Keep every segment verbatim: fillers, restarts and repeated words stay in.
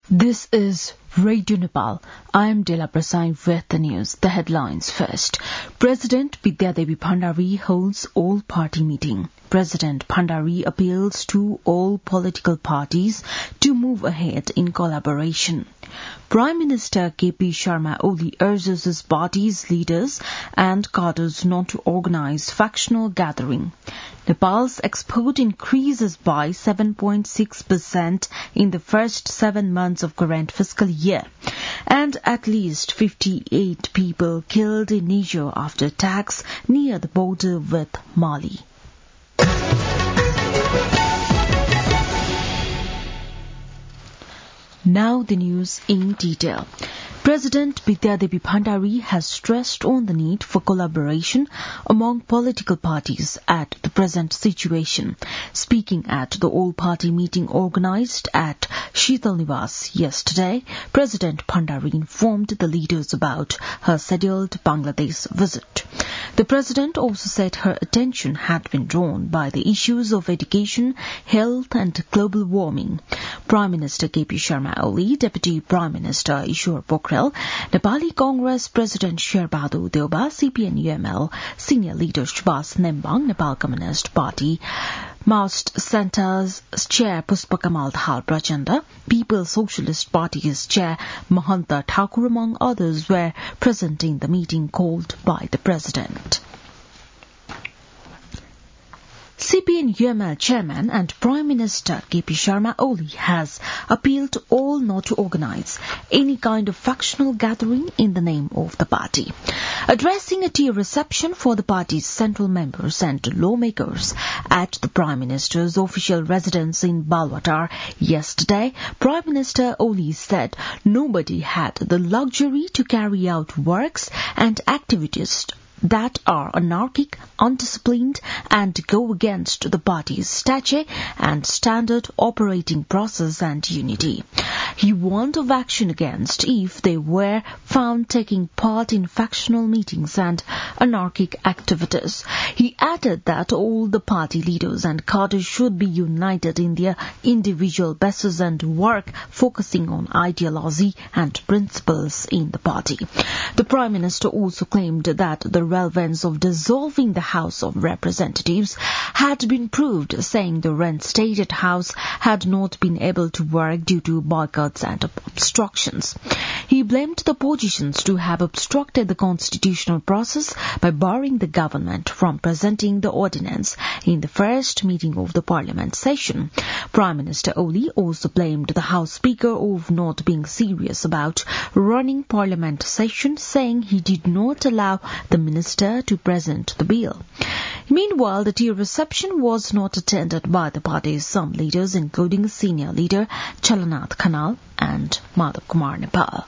This is Radio Nepal. I am Dela Prasai with the news. The headlines first. President Bidyadevi Bhandari holds all-party meeting. President Bhandari appeals to all political parties to move ahead in collaboration. Prime Minister K P Sharma Oli urges his party's leaders and cadres not to organize factional gathering. Nepal's export increases by seven point six percent in the first seven months of current fiscal year. And at least fifty-eight people killed in Niger after attacks near the border with Mali. Now the news in detail. President Bidyadevi Bhandari has stressed on the need for collaboration among political parties at the present situation. Speaking at the all-party meeting organized at Sheetal Niwas yesterday, President Bhandari informed the leaders about her scheduled Bangladesh visit. The President also said her attention had been drawn by the issues of education, health and global warming. Prime Minister K P Sharma Oli, Deputy Prime Minister Ishwar Pokhrel, Nepali Congress President Sherbahadu Deuba, C P N U M L Senior Leader Subhas Nembang, Nepal Communist Party, Maoist Centre's Chair Pushpakamal Dahal Prachanda, People's Socialist Party's Chair Mahanta Thakur, among others, were present in the meeting called by the President. C P N U M L Chairman and Prime Minister K P Sharma Oli has appealed to all not to organize any kind of factional gathering in the name of the party. Addressing a tea reception for the party's central members and lawmakers at the Prime Minister's official residence in Balwatar yesterday, Prime Minister Oli said nobody had the luxury to carry out works and activities that are anarchic, undisciplined, and go against the party's statute and standard operating process and unity. He warned of action against if they were found taking part in factional meetings and anarchic activities. He added that all the party leaders and cadres should be united in their individual bases and work focusing on ideology and principles in the party. The Prime Minister also claimed that the relevance of dissolving the House of Representatives had been proved, saying the reinstated House had not been able to work due to boycotts and obstructions. He blamed the oppositions to have obstructed the constitutional process by barring the government from presenting the ordinance in the first meeting of the Parliament session. Prime Minister Oli also blamed the House Speaker of not being serious about running Parliament session, saying he did not allow the Minister to present the bill. Meanwhile, the tea reception was not attended by the party's some leaders, including senior leader Chalanath Khanal and Madhav Kumar Nepal.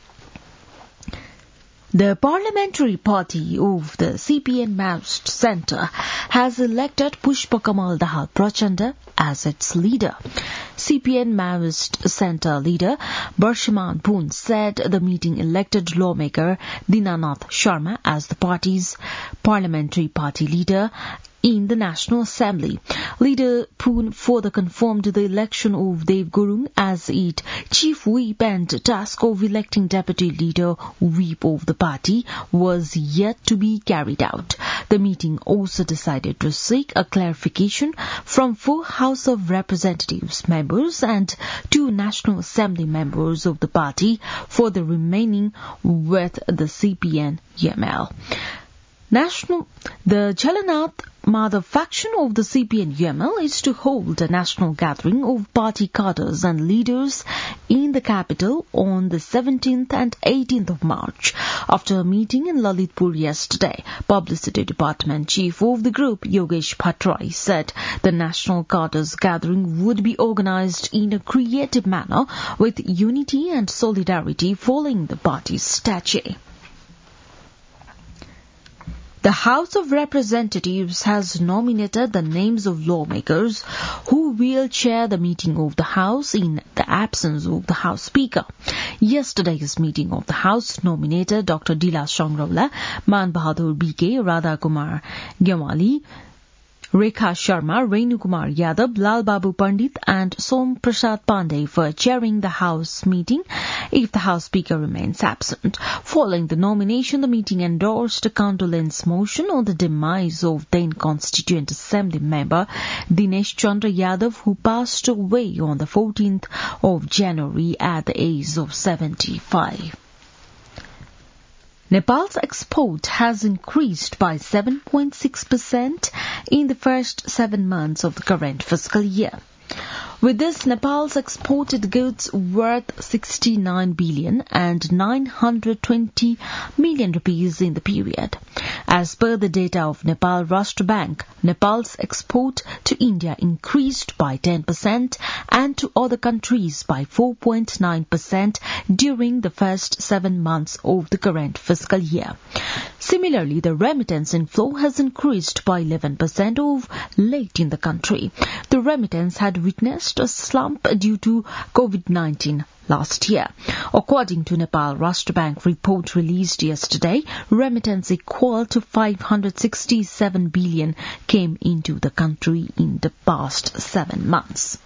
The parliamentary party of the C P N Maoist Centre has elected Pushpakamal Dahal Prachanda as its leader. C P N Maoist Centre leader Barshaman Poon said the meeting elected lawmaker Dinanath Sharma as the party's parliamentary party leader in the National Assembly. Leader Poon further confirmed the election of Dev Gurung as its chief whip, and task of electing deputy leader whip of the party was yet to be carried out. The meeting also decided to seek a clarification from four House of Representatives members and two National Assembly members of the party for the remaining with the C P N U M L. National, the Chalanath Madhav faction of the C P N U M L is to hold a national gathering of party cadres and leaders in the capital on the seventeenth and eighteenth of March. After a meeting in Lalitpur yesterday, Publicity Department Chief of the group, Yogesh Bhattrai, said the national cadres gathering would be organized in a creative manner with unity and solidarity following the party's statute. The House of Representatives has nominated the names of lawmakers who will chair the meeting of the House in the absence of the House Speaker. Yesterday's meeting of the House nominated Doctor Dila Shangraula, Man Bahadur B K, Radha Kumar Gyamali, Rekha Sharma, Renu Kumar Yadav, Lal Babu Pandit and Som Prasad Pandey for chairing the House meeting if the House Speaker remains absent. Following the nomination, the meeting endorsed a condolence motion on the demise of then Constituent Assembly member Dinesh Chandra Yadav, who passed away on the fourteenth of January at the age of seventy-five. Nepal's export has increased by seven point six percent in the first seven months of the current fiscal year. With this, Nepal's exported goods worth sixty-nine billion and nine hundred twenty million rupees in the period. As per the data of Nepal Rashtra Bank, Nepal's export to India increased by ten percent and to other countries by four point nine percent during the first seven months of the current fiscal year. Similarly, the remittance inflow has increased by eleven percent of late in the country. The remittance had witnessed a slump due to COVID nineteen last year. According to Nepal Rashtra Bank report released yesterday, remittance equal to five hundred sixty-seven billion came into the country in the past seven months.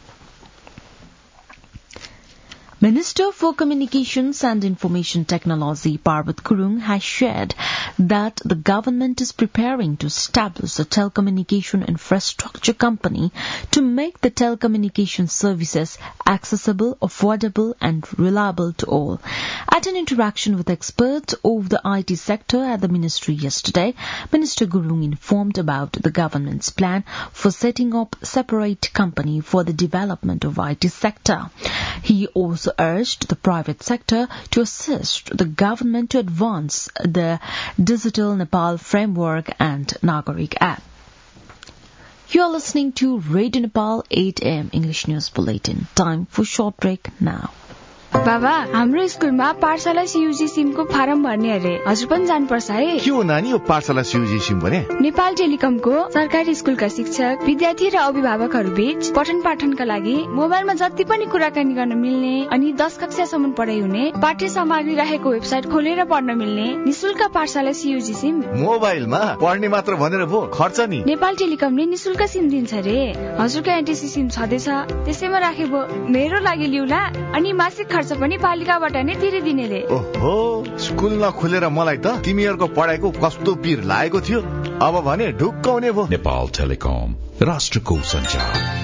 Minister for Communications and Information Technology Parvat Gurung has shared that the government is preparing to establish a telecommunication infrastructure company to make the telecommunication services accessible, affordable and reliable to all. At an interaction with experts of the I T sector at the ministry yesterday, Minister Gurung informed about the government's plan for setting up a separate company for the development of I T sector. He also urged the private sector to assist the government to advance the Digital Nepal Framework and Nagarik app. You are listening to Radio Nepal eight a m English News Bulletin. Time for short break now. बाबा हाम्रो स्कुलमा पाठशाला CUG Simco form भर्ने अरे हजुर पनि जानुपर्छ है के हो नानी यो पाठशाला सीयूजी सिम भने नेपाल टेलिकमको सरकारी स्कुलका शिक्षक विद्यार्थी र अभिभावकहरू बीच पठन पाठनका लागि मोबाइलमा जति पनि कुराकानी गर्न मिल्ने अनि दस कक्षासम्म पढाइ हुने पाठ्य सामग्री रहेको वेबसाइट खोलेर पढ्न मिल्ने निशुल्क पाठशाला सीयूजी सिम मोबाइलमा पढ्ने मात्र भनेर भो खर्च नि नेपाल टेलिकमले निशुल्क सिम दिन्छ रे हजुरको एनटीसी सिम छदैछ त्यसैमा राखेबो मेरो लागि लिउला अनि मासिक खर्च पनि पालिकाबाट नै तिरिदिनेले ओहो स्कुल नखुलेर मलाई त तिमीहरुको पढाइको कस्तो पीर लागेको थियो अब भने ढुक्काउने भो नेपाल टेलिकम राष्ट्रको सञ्चार.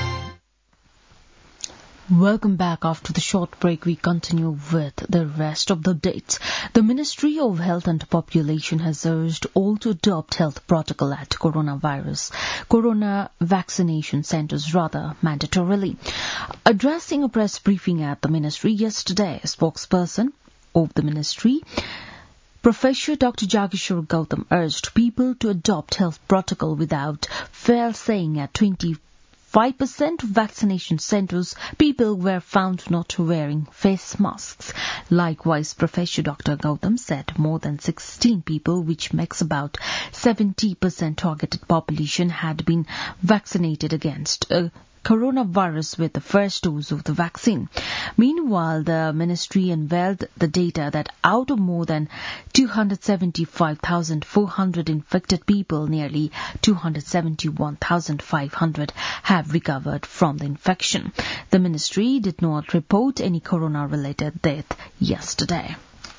Welcome back. After the short break, we continue with the rest of the updates. The Ministry of Health and Population has urged all to adopt health protocol at coronavirus, corona vaccination centers rather mandatorily. Addressing a press briefing at the ministry yesterday, a spokesperson of the ministry, Professor Doctor Jageshwar Gautam, urged people to adopt health protocol without fail, saying at twenty five percent of vaccination centers, people were found not wearing face masks. Likewise, Professor Doctor Gautam said more than sixteen people, which makes about seventy percent targeted population, had been vaccinated against a coronavirus with the first dose of the vaccine. Meanwhile, the ministry unveiled the data that out of more than two hundred seventy-five thousand four hundred infected people, nearly two hundred seventy-one thousand five hundred have recovered from the infection. The ministry did not report any corona-related death yesterday.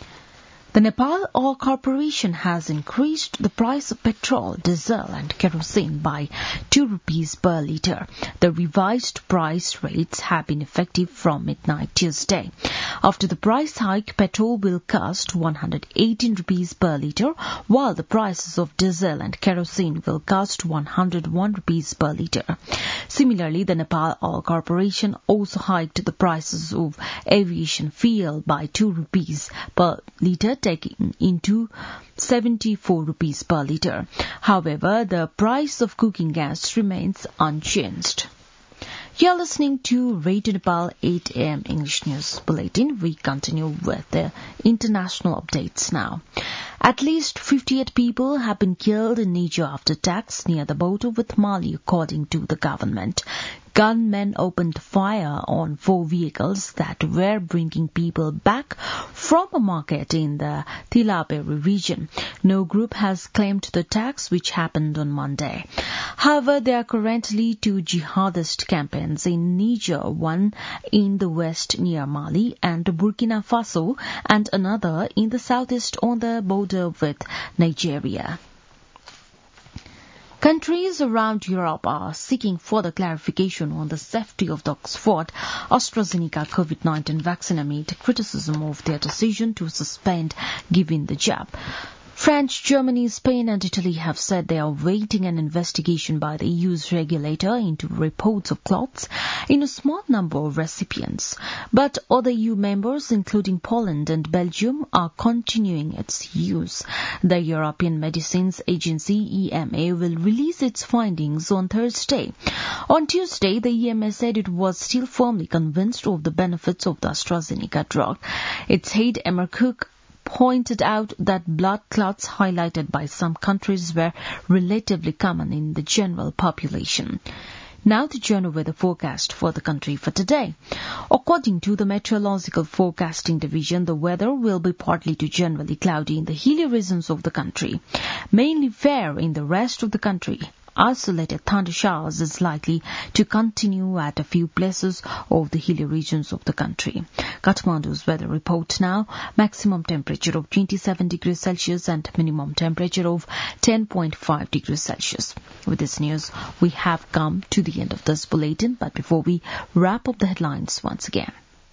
The Nepal Oil Corporation has increased the price of petrol, diesel and kerosene by two rupees per litre. The revised price rates have been effective from midnight Tuesday. After the price hike, petrol will cost one hundred eighteen rupees per litre, while the prices of diesel and kerosene will cost one hundred one rupees per litre. Similarly, the Nepal Oil Corporation also hiked the prices of aviation fuel by two rupees per litre, taking into seventy-four rupees per litre. However, the price of cooking gas remains unchanged. You are listening to Radio Nepal eight a m English News Bulletin. We continue with the international updates now. At least fifty-eight people have been killed in Niger after attacks near the border with Mali, according to the government. gunmen opened fire on four vehicles that were bringing people back from a market in the Tilaberi region. No group has claimed the attacks, which happened on Monday. However, there are currently two jihadist campaigns in Niger, one in the west near Mali and Burkina Faso, and another in the southeast on the border with Nigeria. Countries around Europe are seeking further clarification on the safety of the Oxford AstraZeneca COVID nineteen vaccine amid criticism of their decision to suspend giving the jab. France, Germany, Spain and Italy have said they are awaiting an investigation by the E U's regulator into reports of clots in a small number of recipients. But other E U members, including Poland and Belgium, are continuing its use. The European Medicines Agency, E M A, will release its findings on Thursday. On Tuesday, the E M A said it was still firmly convinced of the benefits of the AstraZeneca drug. Its head, Emma Cook, pointed out that blood clots highlighted by some countries were relatively common in the general population. Now the general weather forecast for the country for today. According to the Meteorological Forecasting Division, the weather will be partly to generally cloudy in the hilly regions of the country, mainly fair in the rest of the country. Isolated thunder showers is likely to continue at a few places of the hilly regions of the country. Kathmandu's weather report now: maximum temperature of twenty-seven degrees Celsius and minimum temperature of ten point five degrees Celsius. With this news, we have come to the end of this bulletin, but before we wrap up the headlines once again.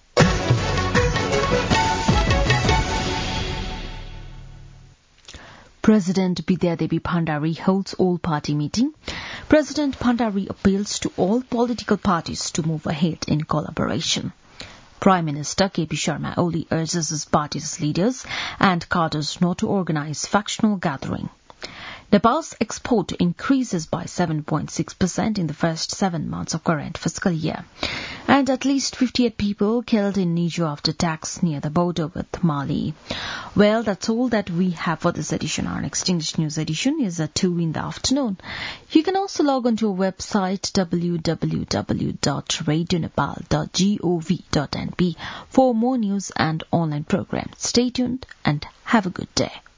President Bidyadevi Bhandari holds all-party meeting. President Bhandari appeals to all political parties to move ahead in collaboration. Prime Minister K P Sharma Oli urges his party's leaders and cadres not to organize factional gathering. Nepal's export increases by seven point six percent in the first seven months of current fiscal year. And at least fifty-eight people killed in Niger after attacks near the border with Mali. Well, that's all that we have for this edition. Our next English news edition is at two in the afternoon. You can also log on to our website w w w dot radio nepal dot gov dot n p for more news and online programs. Stay tuned and have a good day.